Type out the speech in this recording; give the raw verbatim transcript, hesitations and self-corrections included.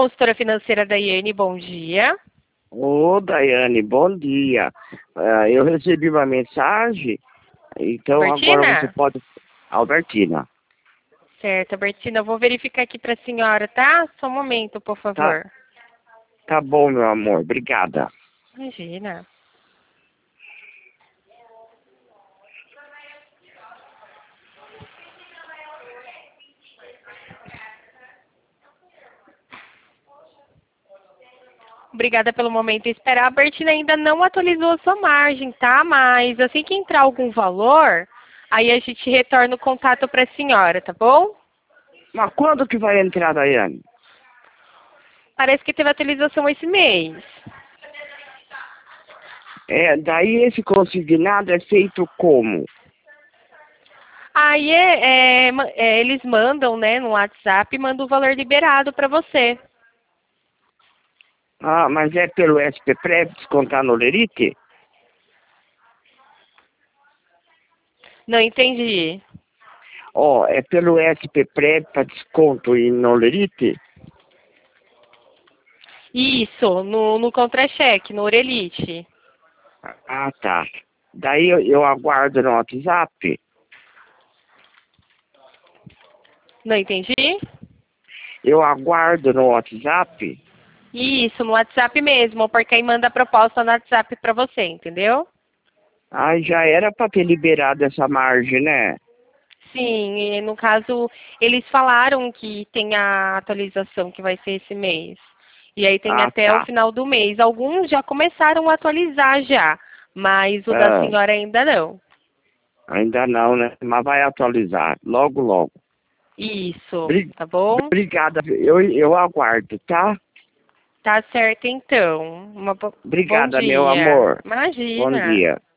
consultora financeira Daiane, bom dia. Ô, Daiane, bom dia. Ah, eu recebi uma mensagem, então Albertina? agora você pode... Albertina. Certo, Albertina, eu vou verificar aqui para a senhora, tá? Só um momento, por Tá, favor. tá bom, meu amor, obrigada. Imagina. Obrigada pelo momento de esperar. A Bertina ainda não atualizou a sua margem, tá? Mas assim que entrar algum valor, aí a gente retorna o contato para a senhora, tá bom? Mas quando que vai entrar, Daiane? Parece que teve atualização esse mês. É, daí esse consignado é feito como? Aí é, é, ma- é, eles mandam, né, no WhatsApp, mandam o valor liberado para você. Ah, mas é pelo S P Prev descontar no Lerite? Não entendi. Ó, é pelo S P Prev para desconto e no Lerite? Isso, no, no contra-cheque, no Orelite. Ah, tá. Daí eu, eu aguardo no WhatsApp? Não entendi? Eu aguardo no WhatsApp? Isso, no WhatsApp mesmo, porque aí manda a proposta no WhatsApp para você, entendeu? Aí já era para ter liberado essa margem, né? Sim, e no caso, eles falaram que tem a atualização que vai ser esse mês. E aí tem Ah, até o tá. final do mês. Alguns já começaram a atualizar já, mas o da Ah, senhora ainda não. ainda não, né? Mas vai atualizar, logo, logo. Isso, Bri- tá bom? Obrigada, eu, eu aguardo, tá? Tá certo então. Uma bo- bom Obrigada, meu dia. amor. Bom Imagina. dia.